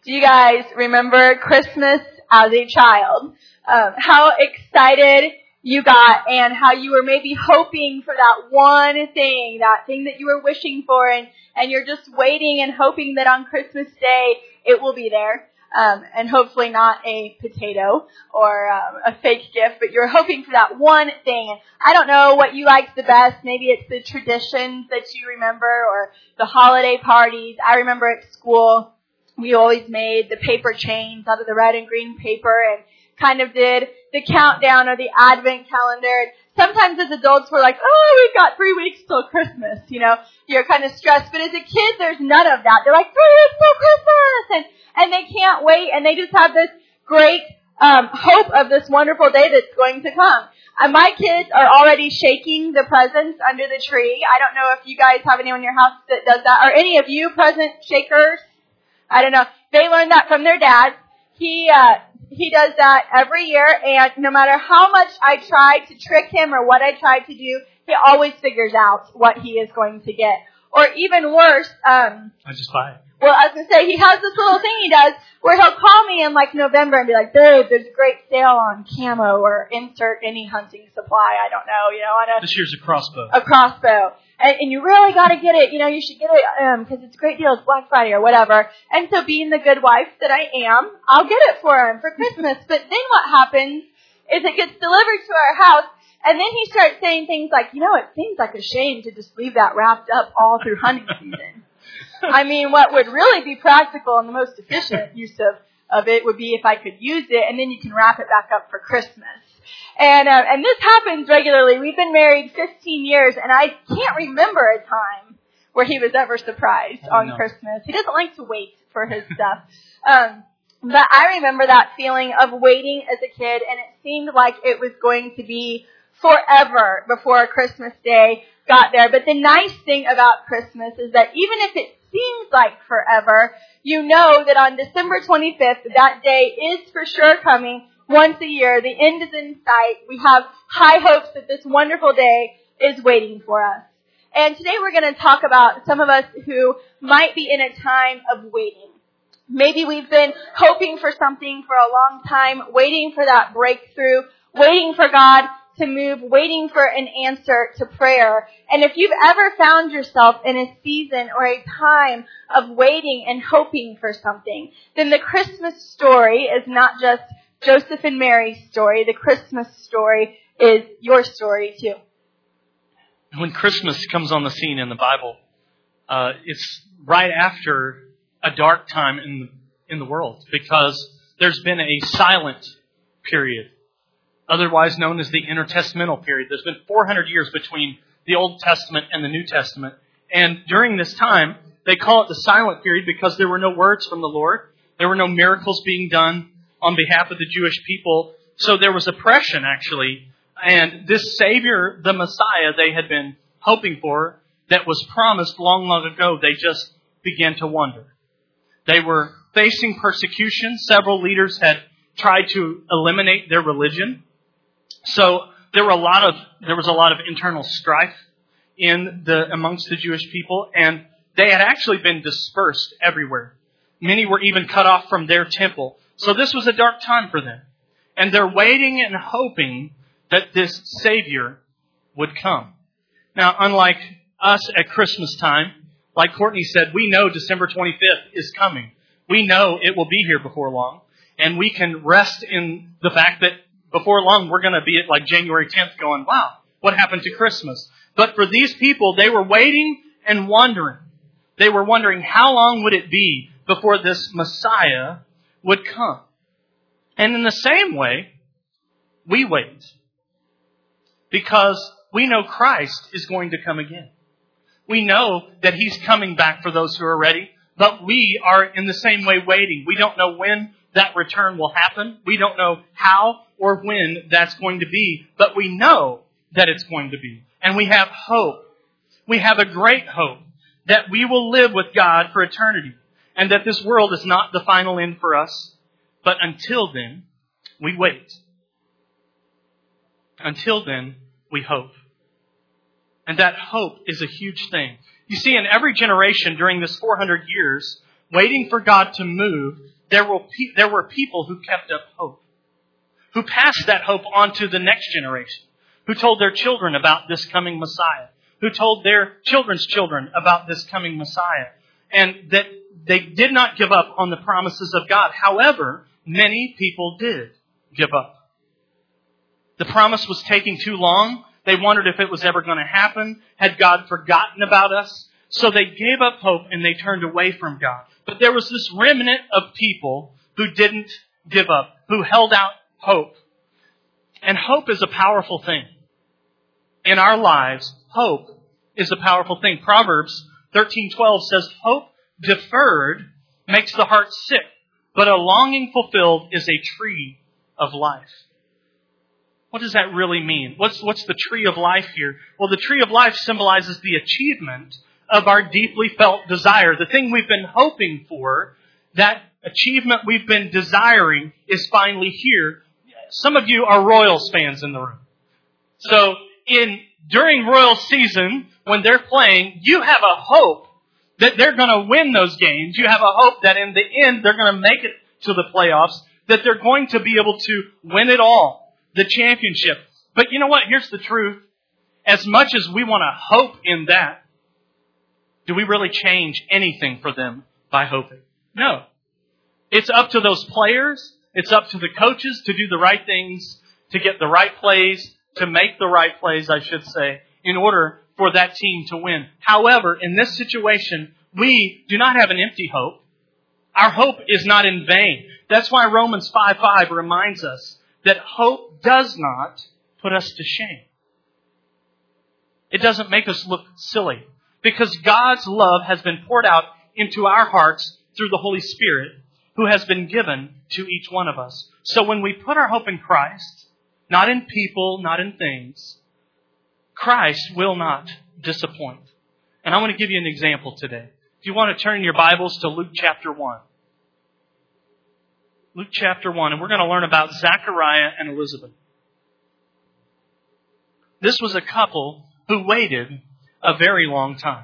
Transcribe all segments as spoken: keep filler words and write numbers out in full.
Do you guys remember Christmas as a child? Um, how excited you got and how you were maybe hoping for that one thing, that thing that you were wishing for, and, and you're just waiting and hoping that on Christmas Day it will be there. Um, and hopefully not a potato or um, a fake gift, but you're hoping for that one thing. And I don't know what you like the best. Maybe it's the traditions that you remember or the holiday parties. I remember at school, we always made the paper chains out of the red and green paper and kind of did the countdown or the advent calendar. Sometimes as adults we're like, oh, we've got three weeks till Christmas. You know, you're kind of stressed. But as a kid, there's none of that. They're like, three weeks till Christmas! And And they can't wait, and they just have this great um, hope of this wonderful day that's going to come. And my kids are already shaking the presents under the tree. I don't know if you guys have anyone in your house that does that. Are any of you present shakers? I don't know. They learned that from their dad. He uh, he does that every year, and no matter how much I try to trick him or what I try to do, he always figures out what he is going to get. Or even worse, um, I just buy it. Well, I was going to say, he has this little thing he does where he'll call me in like November and be like, babe, there's a great sale on camo or insert any hunting supply. I don't know, you know. On a, this year's a crossbow. A crossbow. And, and you really got to get it. You know, you should get it um, because it's a great deal. It's Black Friday or whatever. And so being the good wife that I am, I'll get it for him for Christmas. But then what happens is it gets delivered to our house. And then he starts saying things like, you know, it seems like a shame to just leave that wrapped up all through hunting season. I mean, what would really be practical and the most efficient use of, of it would be if I could use it, and then you can wrap it back up for Christmas. And uh, and this happens regularly. We've been married fifteen years, and I can't remember a time where he was ever surprised on Christmas. He doesn't like to wait for his stuff. Um, but I remember that feeling of waiting as a kid, and it seemed like it was going to be forever before Christmas Day got there. But the nice thing about Christmas is that even if it seems like forever, you know that on December twenty-fifth, that day is for sure coming once a year. The end is in sight. We have high hopes that this wonderful day is waiting for us. And today we're going to talk about some of us who might be in a time of waiting. Maybe we've been hoping for something for a long time, waiting for that breakthrough, waiting for God to move, waiting for an answer to prayer. And if you've ever found yourself in a season or a time of waiting and hoping for something, then the Christmas story is not just Joseph and Mary's story. The Christmas story is your story too. When Christmas comes on the scene in the Bible, uh, it's right after a dark time in the, in the world, because there's been a silent period, otherwise known as the intertestamental period. There's been four hundred years between the Old Testament and the New Testament. And during this time, they call it the silent period because there were no words from the Lord. There were no miracles being done on behalf of the Jewish people. So there was oppression, actually. And this Savior, the Messiah they had been hoping for, that was promised long, long ago, they just began to wonder. They were facing persecution. Several leaders had tried to eliminate their religion. So there were a lot of there was a lot of internal strife in the amongst the Jewish people, and they had actually been dispersed everywhere. Many were even cut off from their temple. So this was a dark time for them. And they're waiting and hoping that this Savior would come. Now, unlike us at Christmas time, like Courtney said, we know December twenty-fifth is coming. We know it will be here before long. And we can rest in the fact that before long, we're going to be at like January tenth going, wow, what happened to Christmas? But for these people, they were waiting and wondering. They were wondering how long would it be before this Messiah would come. And in the same way, we wait. Because we know Christ is going to come again. We know that He's coming back for those who are ready. But we are in the same way waiting. We don't know when that return will happen. We don't know how or when that's going to be, but we know that it's going to be. And we have hope. We have a great hope that we will live with God for eternity, and that this world is not the final end for us. But until then, we wait. Until then, we hope. And that hope is a huge thing. You see, in every generation during this four hundred years, waiting for God to move, there were, pe- there were people who kept up hope, who passed that hope on to the next generation, who told their children about this coming Messiah, who told their children's children about this coming Messiah, and that they did not give up on the promises of God. However, many people did give up. The promise was taking too long. They wondered if it was ever going to happen. Had God forgotten about us? So they gave up hope and they turned away from God. But there was this remnant of people who didn't give up, who held out hope. And hope is a powerful thing. In our lives, hope is a powerful thing. Proverbs thirteen twelve says, hope deferred makes the heart sick, but a longing fulfilled is a tree of life. What does that really mean? What's, what's the tree of life here? Well, the tree of life symbolizes the achievement of our deeply felt desire. The thing we've been hoping for, that achievement we've been desiring is finally here. Some of you are Royals fans in the room. So in during Royals season, when they're playing, you have a hope that they're going to win those games. You have a hope that in the end they're going to make it to the playoffs, that they're going to be able to win it all, the championship. But you know what? Here's the truth. As much as we want to hope in that, do we really change anything for them by hoping? No. It's up to those players. It's up to the coaches to do the right things, to get the right plays, to make the right plays, I should say, in order for that team to win. However, in this situation, we do not have an empty hope. Our hope is not in vain. That's why Romans five five reminds us that hope does not put us to shame. It doesn't make us look silly, because God's love has been poured out into our hearts through the Holy Spirit, who has been given to each one of us. So when we put our hope in Christ, not in people, not in things, Christ will not disappoint. And I want to give you an example today. If you want to turn your Bibles to Luke chapter one. Luke chapter one, and we're going to learn about Zachariah and Elizabeth. This was a couple who waited a very long time.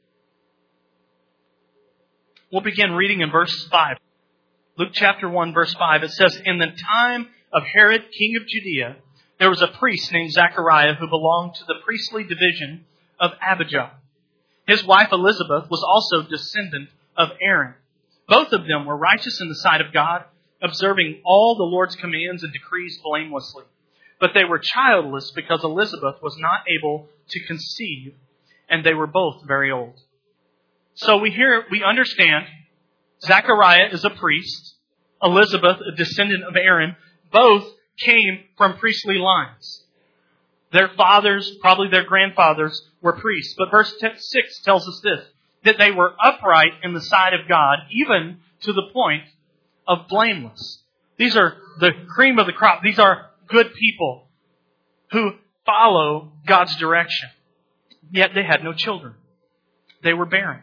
We'll begin reading in verse five. Luke chapter one, verse five. It says, in the time of Herod, king of Judea, there was a priest named Zachariah who belonged to the priestly division of Abijah. His wife Elizabeth was also descendant of Aaron. Both of them were righteous in the sight of God, observing all the Lord's commands and decrees blamelessly. But they were childless because Elizabeth was not able to conceive, and they were both very old. So we hear, we understand Zachariah is a priest, Elizabeth a descendant of Aaron. Both came from priestly lines. Their fathers, probably their grandfathers, were priests. But verse six tells us this, that they were upright in the sight of God, even to the point of blameless. These are the cream of the crop. These are good people who follow God's direction. Yet they had no children. They were barren.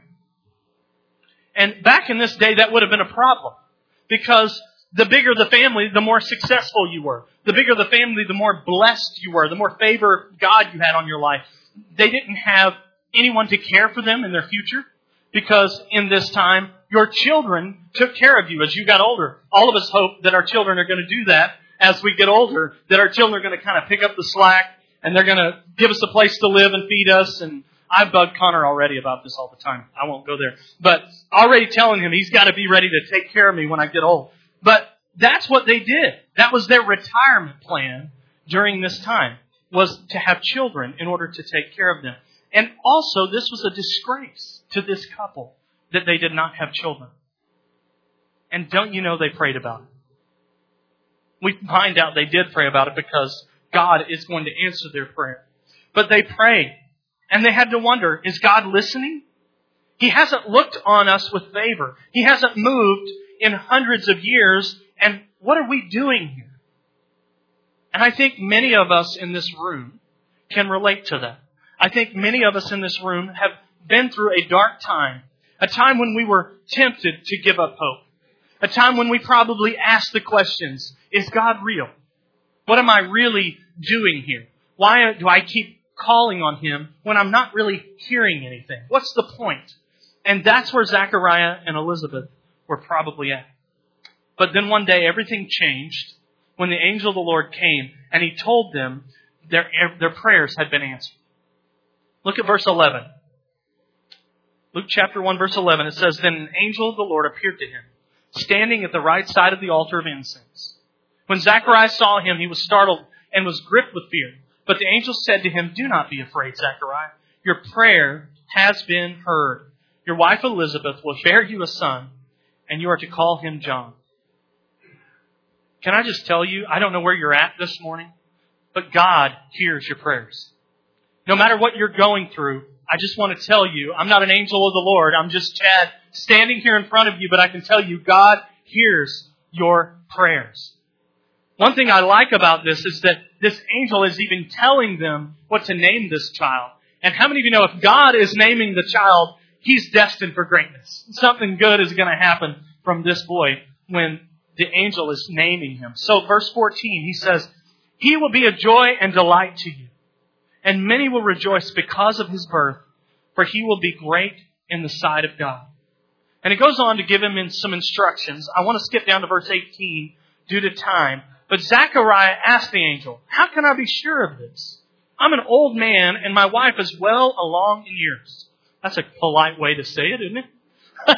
And back in this day, that would have been a problem, because the bigger the family, the more successful you were. The bigger the family, the more blessed you were, the more favor of God you had on your life. They didn't have anyone to care for them in their future, because in this time, your children took care of you as you got older. All of us hope that our children are going to do that as we get older, that our children are going to kind of pick up the slack, and they're going to give us a place to live and feed us. And I bug Connor already about this all the time. I won't go there. But already telling him he's got to be ready to take care of me when I get old. But that's what they did. That was their retirement plan during this time, was to have children in order to take care of them. And also, this was a disgrace to this couple that they did not have children. And don't you know they prayed about it? We find out they did pray about it because God is going to answer their prayer. But they prayed, and they had to wonder, is God listening? He hasn't looked on us with favor. He hasn't moved in hundreds of years, and what are we doing here? And I think many of us in this room can relate to that. I think many of us in this room have been through a dark time, a time when we were tempted to give up hope, a time when we probably asked the questions, is God real? What am I really doing here? Why do I keep calling on Him when I'm not really hearing anything? What's the point? And that's where Zachariah and Elizabeth were probably at. But then one day everything changed when the angel of the Lord came and he told them their, their prayers had been answered. Look at verse eleven. Luke chapter one, verse eleven. It says, Then an angel of the Lord appeared to him, standing at the right side of the altar of incense. When Zachariah saw him, he was startled and was gripped with fear. But the angel said to him, Do not be afraid, Zachariah. Your prayer has been heard. Your wife Elizabeth will bear you a son, and you are to call him John. Can I just tell you, I don't know where you're at this morning, but God hears your prayers. No matter what you're going through, I just want to tell you, I'm not an angel of the Lord. I'm just Chad standing here in front of you, but I can tell you, God hears your prayers. One thing I like about this is that this angel is even telling them what to name this child. And how many of you know if God is naming the child, he's destined for greatness? Something good is going to happen from this boy when the angel is naming him. So verse fourteen, he says, He will be a joy and delight to you, and many will rejoice because of his birth, for he will be great in the sight of God. And it goes on to give him in some instructions. I want to skip down to verse eighteen due to time. But Zechariah asked the angel, How can I be sure of this? I'm an old man and my wife is well along in years. That's a polite way to say it, isn't it?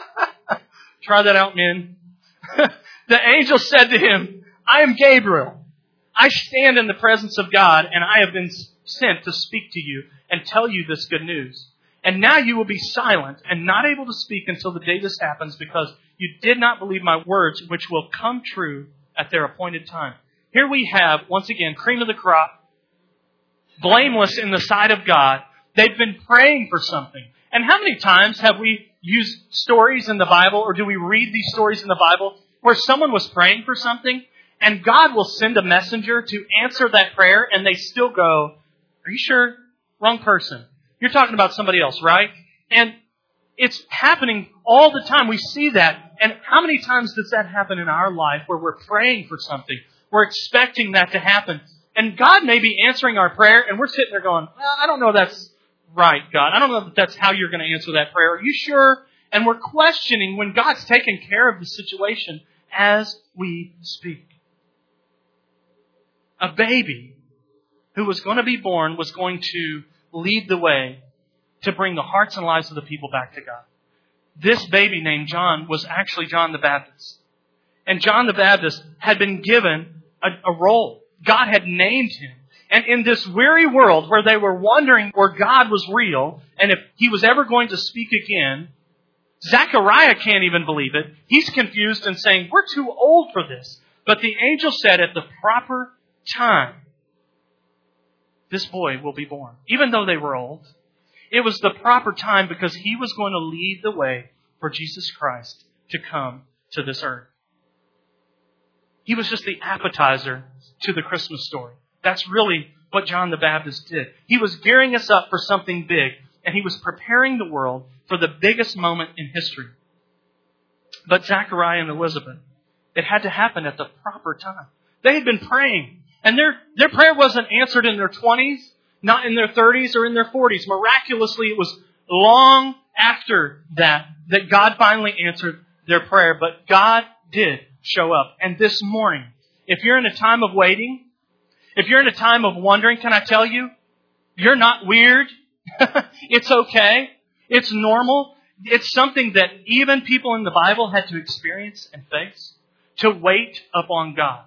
Try that out, men. The angel said to him, I am Gabriel. I stand in the presence of God, and I have been sent to speak to you and tell you this good news. And now you will be silent and not able to speak until the day this happens, because you did not believe my words, which will come true at their appointed time. Here we have, once again, cream of the crop, blameless in the sight of God. They've been praying for something. And how many times have we used stories in the Bible, or do we read these stories in the Bible, where someone was praying for something, and God will send a messenger to answer that prayer, and they still go, Are you sure? Wrong person. You're talking about somebody else, right? And it's happening all the time. We see that. And how many times does that happen in our life where we're praying for something? We're expecting that to happen. And God may be answering our prayer, and we're sitting there going, well, I don't know if that's right, God. I don't know if that's how you're going to answer that prayer. Are you sure? And we're questioning when God's taken care of the situation as we speak. A baby who was going to be born was going to lead the way to bring the hearts and lives of the people back to God. This baby named John was actually John the Baptist. And John the Baptist had been given a, a role. God had named him. And in this weary world where they were wondering where God was real and if he was ever going to speak again, Zechariah can't even believe it. He's confused and saying, we're too old for this. But the angel said at the proper time, this boy will be born. Even though they were old, it was the proper time because he was going to lead the way for Jesus Christ to come to this earth. He was just the appetizer to the Christmas story. That's really what John the Baptist did. He was gearing us up for something big, and he was preparing the world for the biggest moment in history. But Zechariah and Elizabeth, it had to happen at the proper time. They had been praying, and their, their prayer wasn't answered in their twenties, not in their thirties or in their forties. Miraculously, it was long after that that God finally answered their prayer. But God did show up. And this morning, if you're in a time of waiting, if you're in a time of wondering, can I tell you, you're not weird. It's okay. It's normal. It's something that even people in the Bible had to experience and face. To wait upon God.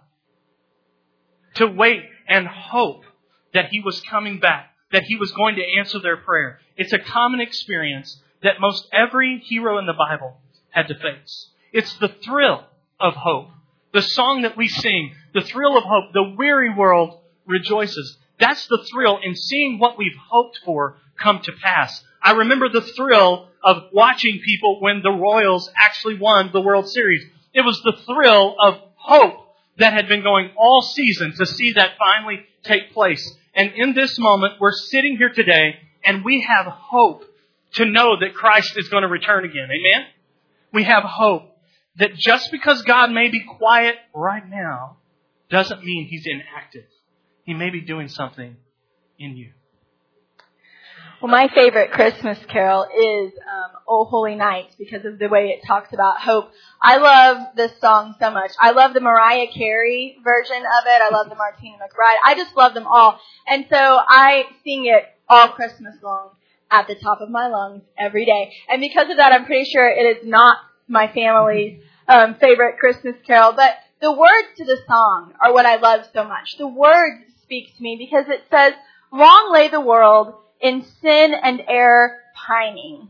To wait and hope that He was coming back. That He was going to answer their prayer. It's a common experience that most every hero in the Bible had to face. It's the thrill of hope. The song that we sing, the thrill of hope, the weary world rejoices. That's the thrill in seeing what we've hoped for come to pass. I remember the thrill of watching people when the Royals actually won the World Series. It was the thrill of hope that had been going all season to see that finally take place. And in this moment, we're sitting here today and we have hope to know that Christ is going to return again. Amen? We have hope that just because God may be quiet right now doesn't mean He's inactive. He may be doing something in you. Well, my favorite Christmas carol is um, O Holy Night because of the way it talks about hope. I love this song so much. I love the Mariah Carey version of it. I love the Martina McBride. I just love them all. And so I sing it all Christmas long at the top of my lungs every day. And because of that, I'm pretty sure it is not my family's um, favorite Christmas carol. But the words to the song are what I love so much. The words speak to me because it says, long lay the world in sin and error pining.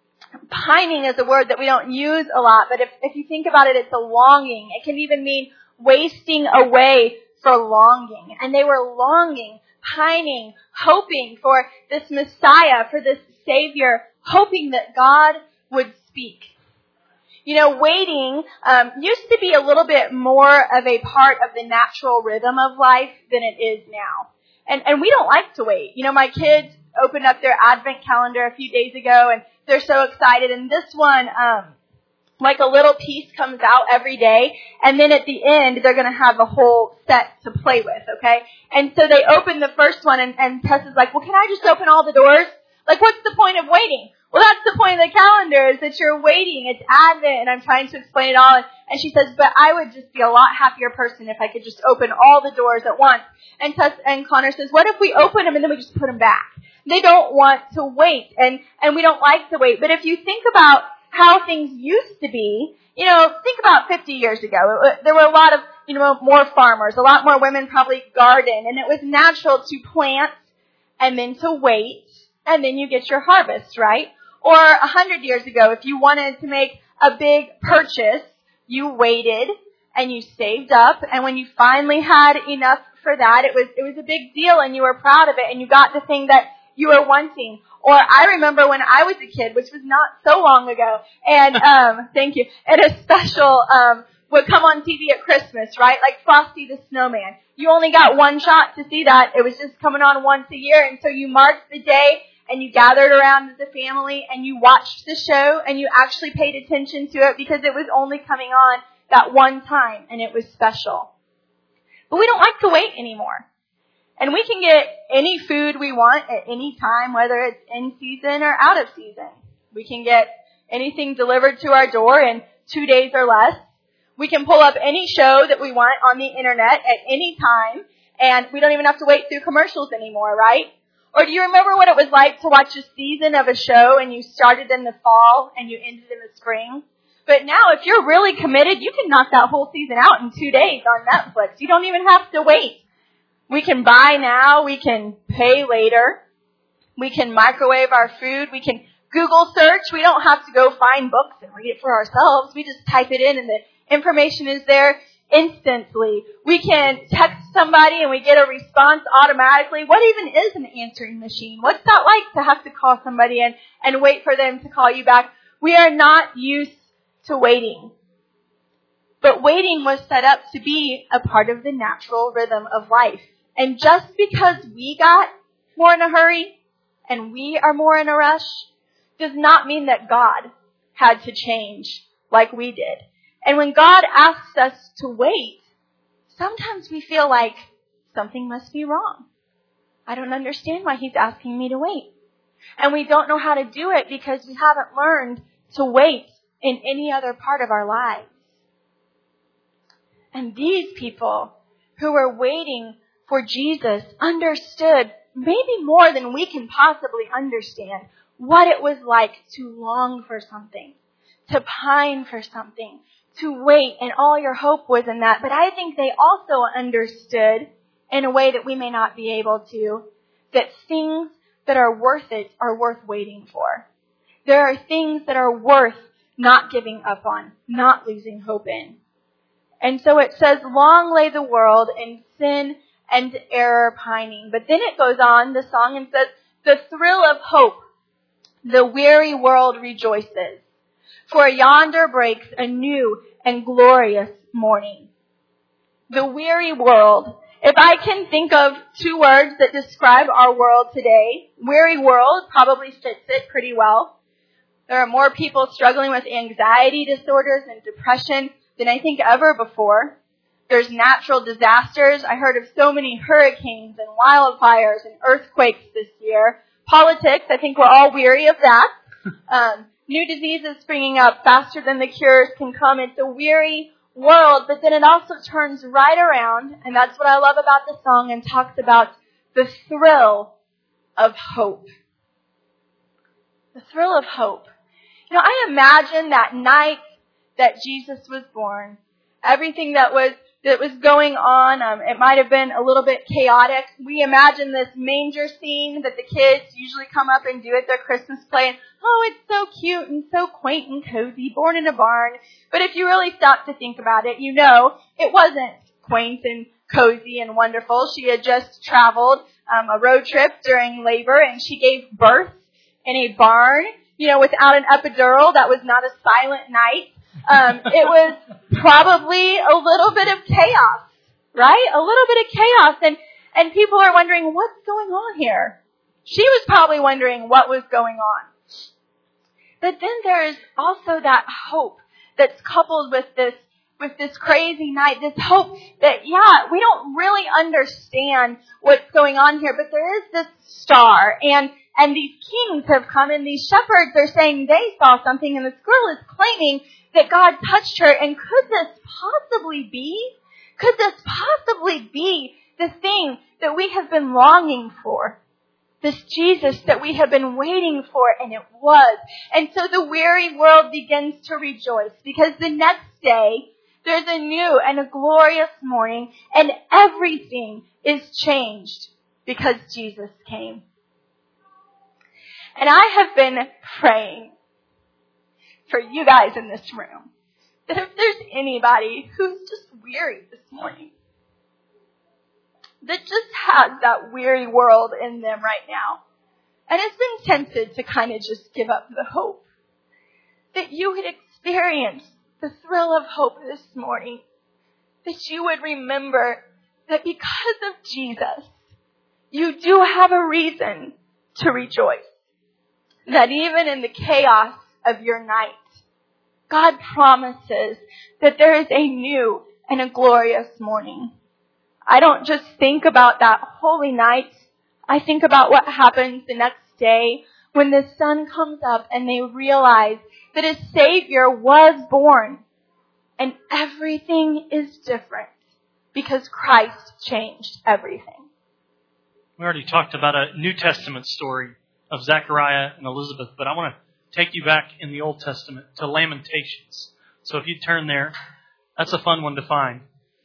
Pining is a word that we don't use a lot, but if, if you think about it, it's a longing. It can even mean wasting away for longing. And they were longing, pining, hoping for this Messiah, for this Savior, hoping that God would speak. You know, waiting um, used to be a little bit more of a part of the natural rhythm of life than it is now. And and we don't like to wait. You know, my kids opened up their Advent calendar a few days ago, and they're so excited. And this one, um, like a little piece comes out every day, and then at the end, they're going to have a whole set to play with, okay? And so they open the first one, and, and Tess is like, well, can I just open all the doors? Like, what's the point of waiting? Well, that's the point of the calendar, is that you're waiting. It's Advent, and I'm trying to explain it all. And, and she says, but I would just be a lot happier person if I could just open all the doors at once. And Tess and Connor says, what if we open them and then we just put them back? They don't want to wait, and, and we don't like to wait. But if you think about how things used to be, you know, think about fifty years ago. It, there were a lot of, you know, more farmers, a lot more women probably garden, and it was natural to plant and then to wait, and then you get your harvest, right? Or a hundred years ago, if you wanted to make a big purchase, you waited and you saved up, and when you finally had enough for that, it was it was a big deal, and you were proud of it, and you got the thing that you were wanting. Or I remember when I was a kid, which was not so long ago, and um, thank you, and a special um, would come on T V at Christmas, right? Like Frosty the Snowman. You only got one shot to see that. It was just coming on once a year, and so you marked the day, and you gathered around as a family, and you watched the show, and you actually paid attention to it because it was only coming on that one time, and it was special. But we don't like to wait anymore. And we can get any food we want at any time, whether it's in season or out of season. We can get anything delivered to our door in two days or less. We can pull up any show that we want on the internet at any time, and we don't even have to wait through commercials anymore, right? Or do you remember what it was like to watch a season of a show and you started in the fall and you ended in the spring? But now, if you're really committed, you can knock that whole season out in two days on Netflix. You don't even have to wait. We can buy now. We can pay later. We can microwave our food. We can Google search. We don't have to go find books and read it for ourselves. We just type it in and the information is there instantly. We can text somebody and we get a response automatically. What even is an answering machine? What's that like to have to call somebody and, and wait for them to call you back? We are not used to waiting. But waiting was set up to be a part of the natural rhythm of life. And just because we got more in a hurry and we are more in a rush does not mean that God had to change like we did. And when God asks us to wait, sometimes we feel like something must be wrong. I don't understand why he's asking me to wait. And we don't know how to do it because we haven't learned to wait in any other part of our lives. And these people who were waiting for Jesus understood, maybe more than we can possibly understand, what it was like to long for something, to pine for something, to wait, and all your hope was in that. But I think they also understood, in a way that we may not be able to, that things that are worth it are worth waiting for. There are things that are worth not giving up on, not losing hope in. And so it says, long lay the world in sin and error pining. But then it goes on, the song, and says, the thrill of hope, the weary world rejoices. For yonder breaks a new and glorious morning. The weary world. If I can think of two words that describe our world today, weary world probably fits it pretty well. There are more people struggling with anxiety disorders and depression than I think ever before. There's natural disasters. I heard of so many hurricanes and wildfires and earthquakes this year. Politics, I think we're all weary of that. Um, new diseases springing up faster than the cures can come. It's a weary world, but then it also turns right around, and that's what I love about the song, and talks about the thrill of hope. The thrill of hope. You know, I imagine that night that Jesus was born, everything that was that was going on, um, it might have been a little bit chaotic. We imagine this manger scene that the kids usually come up and do at their Christmas play. And, oh, it's so cute and so quaint and cozy, born in a barn. But if you really stop to think about it, you know it wasn't quaint and cozy and wonderful. She had just traveled um, a road trip during labor, and she gave birth in a barn, you know, without an epidural. That was not a silent night. Um, it was probably a little bit of chaos, right? A little bit of chaos. And, and people are wondering, what's going on here? She was probably wondering what was going on. But then there's also that hope that's coupled with this, with this crazy night, this hope that, yeah, we don't really understand what's going on here, but there is this star, and And these kings have come, and these shepherds are saying they saw something, and this girl is claiming that God touched her. And could this possibly be? Could this possibly be the thing that we have been longing for? This Jesus that we have been waiting for, and it was. And so the weary world begins to rejoice, because the next day there's a new and a glorious morning, and everything is changed because Jesus came. And I have been praying for you guys in this room that if there's anybody who's just weary this morning, that just has that weary world in them right now, and has been tempted to kind of just give up the hope, that you would experience the thrill of hope this morning, that you would remember that because of Jesus, you do have a reason to rejoice. That even in the chaos of your night, God promises that there is a new and a glorious morning. I don't just think about that holy night. I think about what happens the next day when the sun comes up and they realize that a Savior was born, and everything is different because Christ changed everything. We already talked about a New Testament story of Zechariah and Elizabeth, but I want to take you back in the Old Testament to Lamentations. So if you turn there, that's a fun one to find.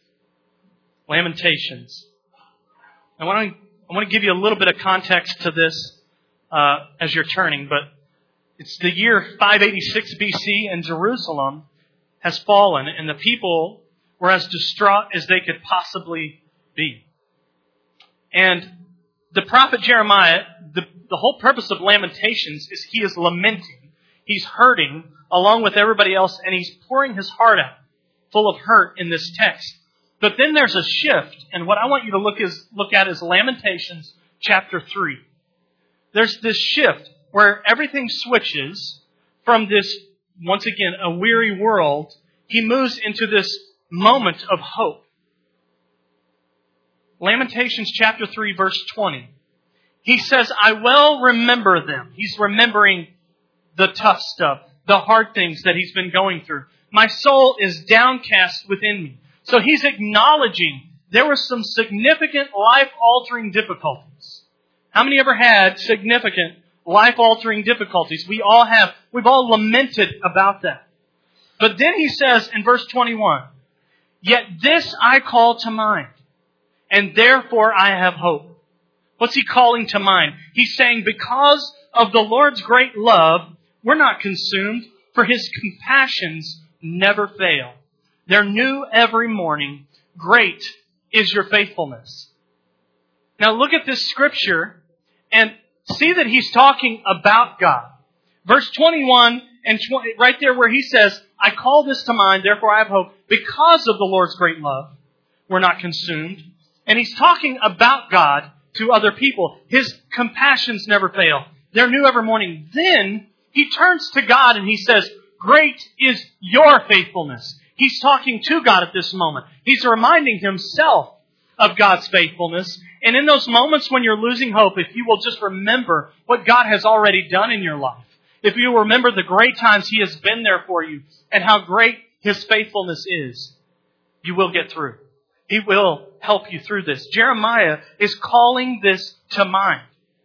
Lamentations. I want to, I want to give you a little bit of context to this uh, as you're turning, but it's the year five eighty-six B C, and Jerusalem has fallen, and the people were as distraught as they could possibly be. And the prophet Jeremiah, the, the whole purpose of Lamentations is he is lamenting. He's hurting along with everybody else, and he's pouring his heart out full of hurt in this text. But then there's a shift, and what I want you to look is look at is Lamentations chapter three. There's this shift where everything switches from this, once again, a weary world. He moves into this moment of hope. Lamentations chapter three, verse twenty. He says, I well remember them. He's remembering the tough stuff, the hard things that he's been going through. My soul is downcast within me. So he's acknowledging there were some significant life-altering difficulties. How many ever had significant life-altering difficulties? We all have. We've all lamented about that. But then he says in verse twenty-one, yet this I call to mind, and therefore I have hope. What's he calling to mind? He's saying, because of the Lord's great love, we're not consumed, for his compassions never fail. They're new every morning. Great is your faithfulness. Now look at this scripture and see that he's talking about God. Verse twenty-one and twenty, right there where he says, I call this to mind, therefore I have hope. Because of the Lord's great love, we're not consumed. And he's talking about God to other people. His compassions never fail. They're new every morning. Then he turns to God and he says, great is your faithfulness. He's talking to God at this moment. He's reminding himself of God's faithfulness. And in those moments when you're losing hope, if you will just remember what God has already done in your life, if you remember the great times He has been there for you and how great His faithfulness is, you will get through. He will help you through this. Jeremiah is calling this to mind.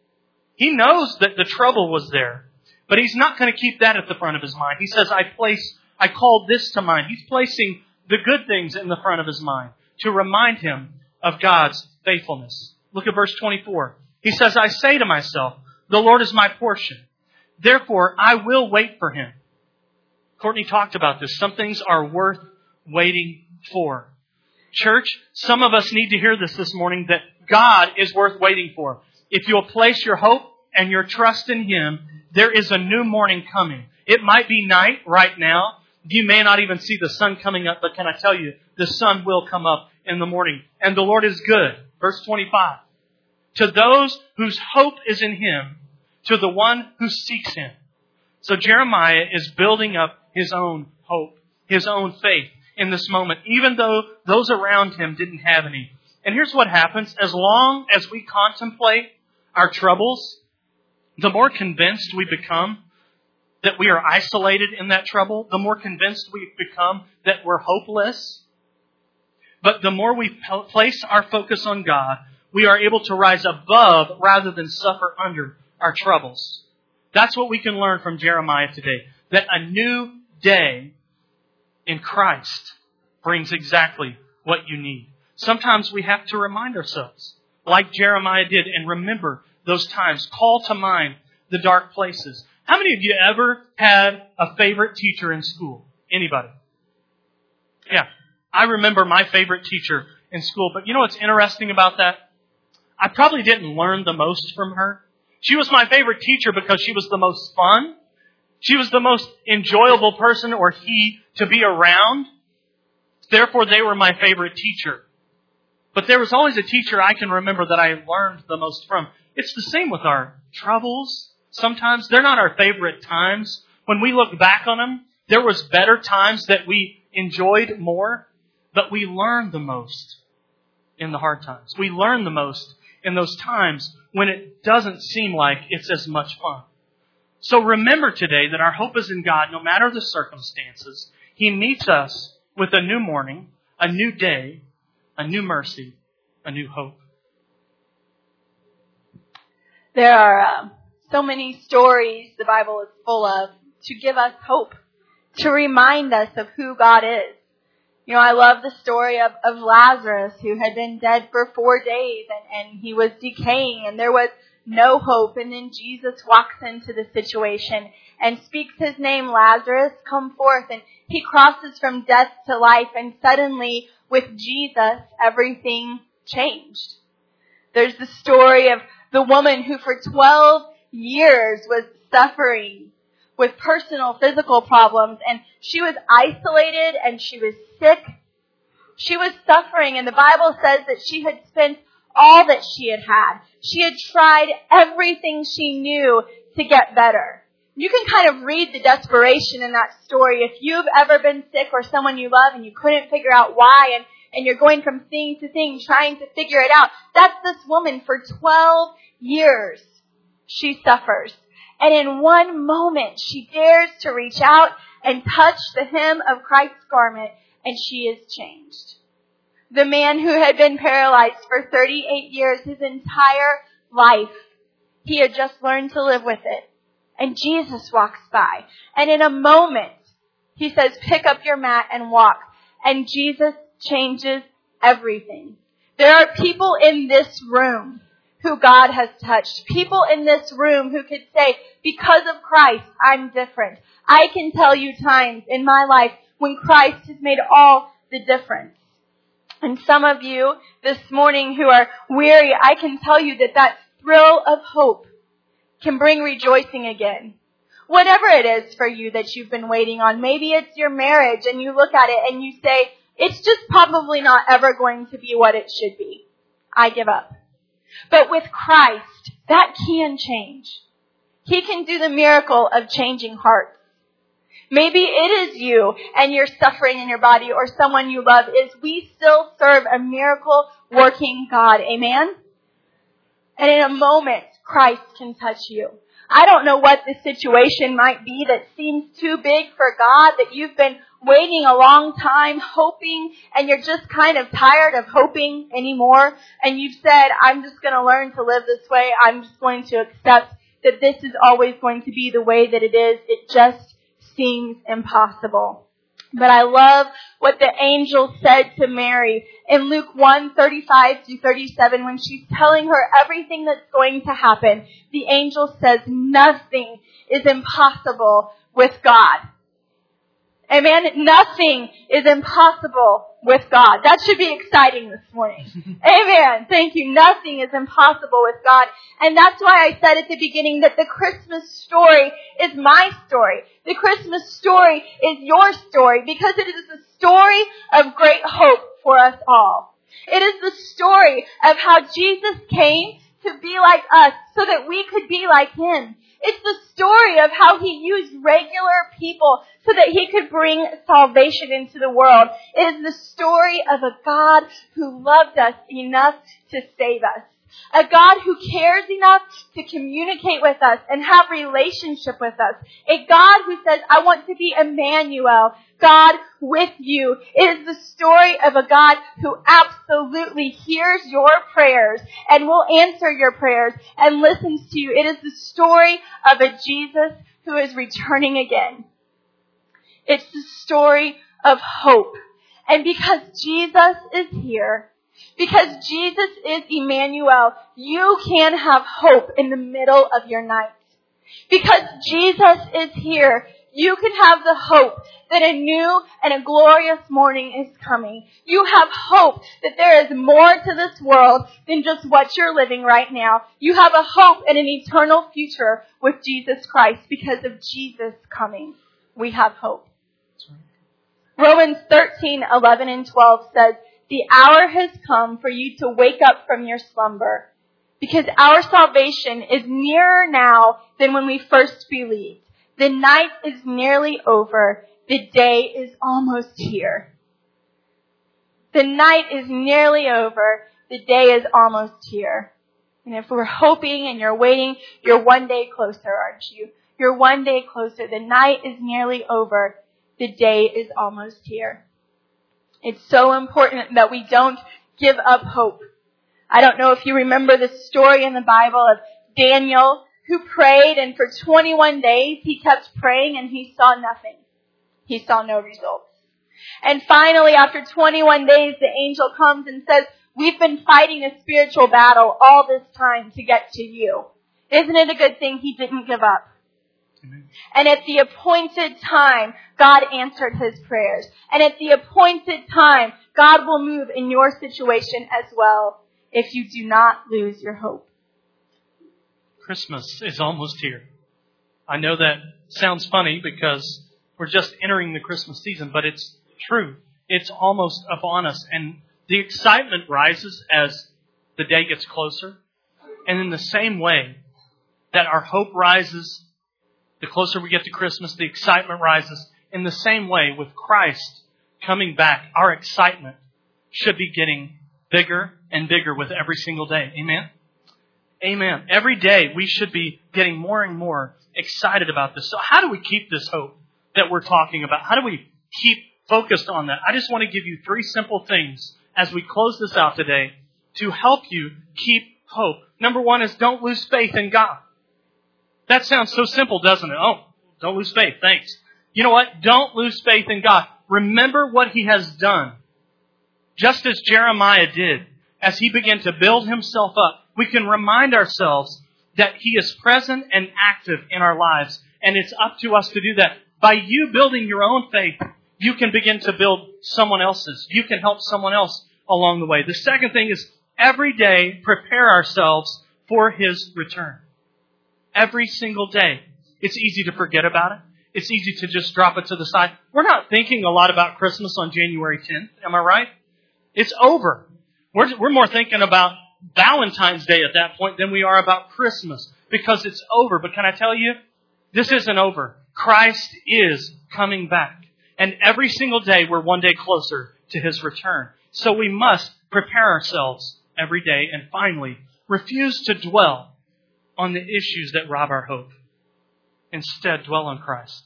He knows that the trouble was there, but he's not going to keep that at the front of his mind. He says, I place, I called this to mind. He's placing the good things in the front of his mind to remind him of God's faithfulness. Look at verse twenty-four. He says, I say to myself, the Lord is my portion. Therefore, I will wait for Him. Courtney talked about this. Some things are worth waiting for. Church, some of us need to hear this this morning, that God is worth waiting for. If you'll place your hope and your trust in Him, there is a new morning coming. It might be night right now. You may not even see the sun coming up, but can I tell you, the sun will come up in the morning. And the Lord is good. Verse twenty-five. To those whose hope is in Him, to the one who seeks Him. So Jeremiah is building up his own hope, his own faith in this moment, even though those around him didn't have any. And here's what happens. As long as we contemplate our troubles, the more convinced we become that we are isolated in that trouble, the more convinced we become that we're hopeless. But the more we place our focus on God, we are able to rise above rather than suffer under our troubles. That's what we can learn from Jeremiah today. That a new day in Christ brings exactly what you need. Sometimes we have to remind ourselves, like Jeremiah did, and remember those times. Call to mind the dark places. How many of you ever had a favorite teacher in school? Anybody? Yeah. I remember my favorite teacher in school. But you know what's interesting about that? I probably didn't learn the most from her. She was my favorite teacher because she was the most fun. She was the most enjoyable person, or he, to be around. Therefore, they were my favorite teacher. But there was always a teacher I can remember that I learned the most from. It's the same with our troubles. Sometimes they're not our favorite times. When we look back on them, there was better times that we enjoyed more, but we learned the most in the hard times. We learn the most in those times when it doesn't seem like it's as much fun. So remember today that our hope is in God no matter the circumstances. He meets us with a new morning, a new day, a new mercy, a new hope. There are uh, so many stories the Bible is full of to give us hope, to remind us of who God is. You know, I love the story of, of Lazarus, who had been dead for four days and, and he was decaying and there was no hope. And then Jesus walks into the situation and speaks his name, Lazarus, come forth. And he crosses from death to life, and suddenly with Jesus, everything changed. There's the story of the woman who for twelve years was suffering with personal physical problems, and she was isolated and she was sick. She was suffering, and the Bible says that she had spent all that she had had. She had tried everything she knew to get better. You can kind of read the desperation in that story. If you've ever been sick or someone you love and you couldn't figure out why, and, and you're going from thing to thing trying to figure it out, that's this woman. For twelve years, she suffers. And in one moment, she dares to reach out and touch the hem of Christ's garment, and she is changed. The man who had been paralyzed for thirty-eight years, his entire life, he had just learned to live with it. And Jesus walks by. And in a moment, he says, pick up your mat and walk. And Jesus changes everything. There are people in this room who God has touched. People in this room who could say, because of Christ, I'm different. I can tell you times in my life when Christ has made all the difference. And some of you this morning who are weary, I can tell you that that thrill of hope can bring rejoicing again. Whatever it is for you that you've been waiting on, maybe it's your marriage and you look at it and you say, it's just probably not ever going to be what it should be. I give up. But with Christ, that can change. He can do the miracle of changing hearts. Maybe it is you and you're suffering in your body, or someone you love is. We still serve a miracle working God. Amen? And in a moment, Christ can touch you. I don't know what the situation might be that seems too big for God, that you've been waiting a long time, hoping, and you're just kind of tired of hoping anymore. And you've said, I'm just going to learn to live this way. I'm just going to accept that this is always going to be the way that it is. It just seems impossible. But I love what the angel said to Mary in Luke one, thirty-five through thirty-seven, when she's telling her everything that's going to happen. The angel says, nothing is impossible with God. Amen. Nothing is impossible with God. That should be exciting this morning. Amen. Thank you. Nothing is impossible with God. And that's why I said at the beginning that the Christmas story is my story. The Christmas story is your story because it is a story of great hope for us all. It is the story of how Jesus came to be like us so that we could be like Him. It's the story of how He used regular people so that He could bring salvation into the world. It is the story of a God who loved us enough to save us. A God who cares enough to communicate with us and have relationship with us. A God who says, I want to be Emmanuel, God with you. It is the story of a God who absolutely hears your prayers and will answer your prayers and listens to you. It is the story of a Jesus who is returning again. It's the story of hope. And because Jesus is here, because Jesus is Emmanuel, you can have hope in the middle of your night. Because Jesus is here, you can have the hope that a new and a glorious morning is coming. You have hope that there is more to this world than just what you're living right now. You have a hope and an eternal future with Jesus Christ because of Jesus coming. We have hope. Romans thirteen, eleven and twelve says, the hour has come for you to wake up from your slumber, because our salvation is nearer now than when we first believed. The night is nearly over. The day is almost here. The night is nearly over. The day is almost here. And if we're hoping and you're waiting, you're one day closer, aren't you? You're one day closer. The night is nearly over. The day is almost here. It's so important that we don't give up hope. I don't know if you remember the story in the Bible of Daniel who prayed, and for twenty-one days he kept praying and he saw nothing. He saw no results. And finally, after twenty-one days, the angel comes and says, we've been fighting a spiritual battle all this time to get to you. Isn't it a good thing he didn't give up? Amen. And at the appointed time, God answered his prayers. And at the appointed time, God will move in your situation as well if you do not lose your hope. Christmas is almost here. I know that sounds funny because we're just entering the Christmas season, but it's true. It's almost upon us. And the excitement rises as the day gets closer. And in the same way that our hope rises, the closer we get to Christmas, the excitement rises. In the same way, with Christ coming back, our excitement should be getting bigger and bigger with every single day. Amen? Amen. Every day we should be getting more and more excited about this. So how do we keep this hope that we're talking about? How do we keep focused on that? I just want to give you three simple things as we close this out today to help you keep hope. Number one is don't lose faith in God. That sounds so simple, doesn't it? Oh, don't lose faith. Thanks. You know what? Don't lose faith in God. Remember what He has done. Just as Jeremiah did, as he began to build himself up, we can remind ourselves that He is present and active in our lives. And it's up to us to do that. By you building your own faith, you can begin to build someone else's. You can help someone else along the way. The second thing is every day prepare ourselves for His return. Every single day. It's easy to forget about it. It's easy to just drop it to the side. We're not thinking a lot about Christmas on January tenth. Am I right? It's over. We're, we're more thinking about Valentine's Day at that point than we are about Christmas because it's over. But can I tell you, this isn't over. Christ is coming back. And every single day we're one day closer to His return. So we must prepare ourselves every day. And finally, refuse to dwell on the issues that rob our hope. Instead, dwell on Christ.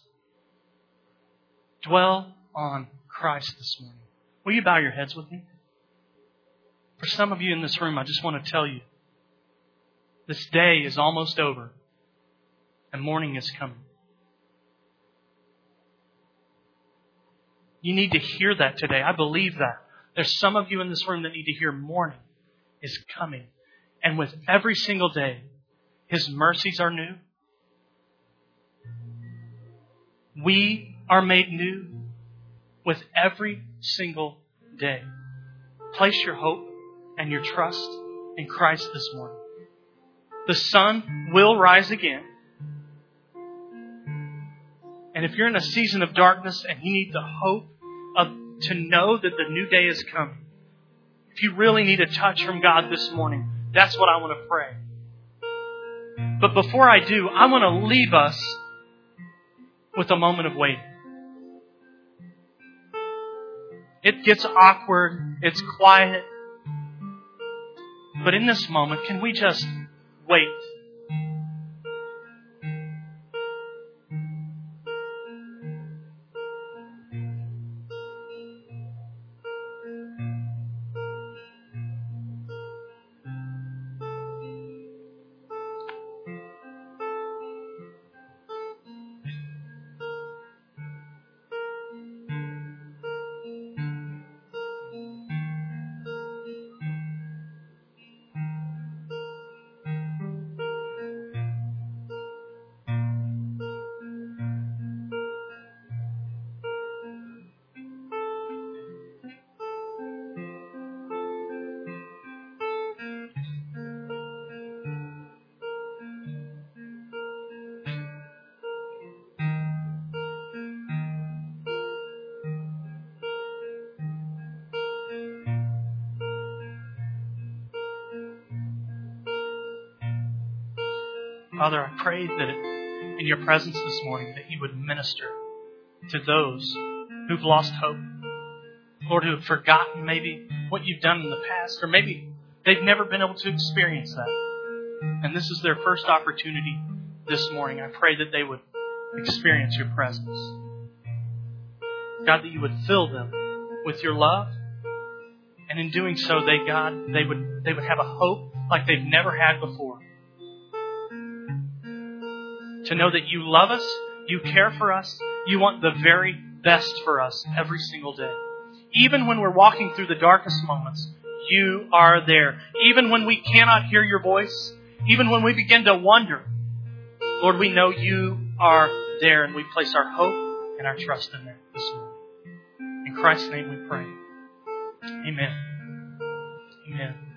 Dwell on Christ this morning. Will you bow your heads with me? For some of you in this room, I just want to tell you, this day is almost over and morning is coming. You need to hear that today. I believe that. There's some of you in this room that need to hear morning is coming. And with every single day, His mercies are new. We are made new with every single day. Place your hope and your trust in Christ this morning. The sun will rise again. And if you're in a season of darkness and you need the hope of to know that the new day is coming, if you really need a touch from God this morning, that's what I want to pray. But before I do, I want to leave us with a moment of waiting. It gets awkward. It's quiet. But in this moment, can we just wait? Father, I pray that in your presence this morning that you would minister to those who've lost hope. Lord, who have forgotten maybe what you've done in the past, or maybe they've never been able to experience that. And this is their first opportunity this morning. I pray that they would experience your presence. God, that you would fill them with your love. And in doing so, they, God, they would, they would have a hope like they've never had before. To know that you love us, you care for us, you want the very best for us every single day. Even when we're walking through the darkest moments, you are there. Even when we cannot hear your voice, even when we begin to wonder, Lord, we know you are there, and we place our hope and our trust in that this morning. In Christ's name we pray. Amen. Amen.